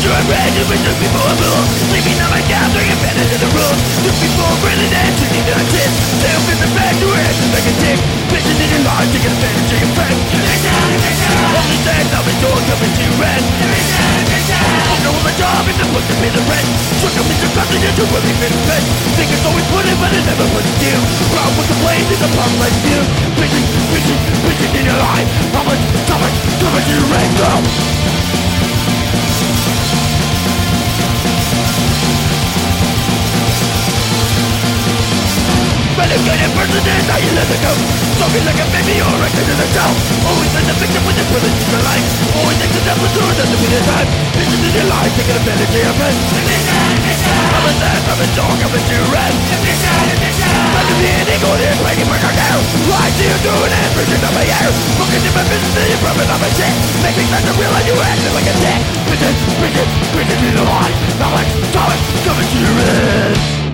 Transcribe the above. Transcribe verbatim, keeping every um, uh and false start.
sure I'm ready with the people of rule. Sleeping on my couch, taking advantage of the rules. Took people really dead, treating their tip. Self in the back, your ass is like a dick. Bitches in your life, taking advantage of your friends. Only sex, I'll be doing, coming to your end. Fucking with my job, and I'm supposed to pay the rent. Took a Mister Cousin, and you're really fit fit. Think it's always put it, but it never puts you. Wrong with the blame, it's a problem like you. Bitches, bitches, bitches in your life. How much, how much, how much you rent, girl? Medicated person is how you let it go. Talking like a baby or a kid in a cell. Always been the victim with the privilege in your life. Always accidental to it doesn't mean it's time. Bitches in your life, taking advantage of your friends. I'm a sad, I'm a dog, I'm a two-red. Let me be an eagle, here's waiting for cartel. I see you doing it, bitches on my air. Looking in my business and you're probably not my shit. Make me start to realize you're acting like a dick. Bitches, bitches, bitches in your life. How much, how much, coming to your end.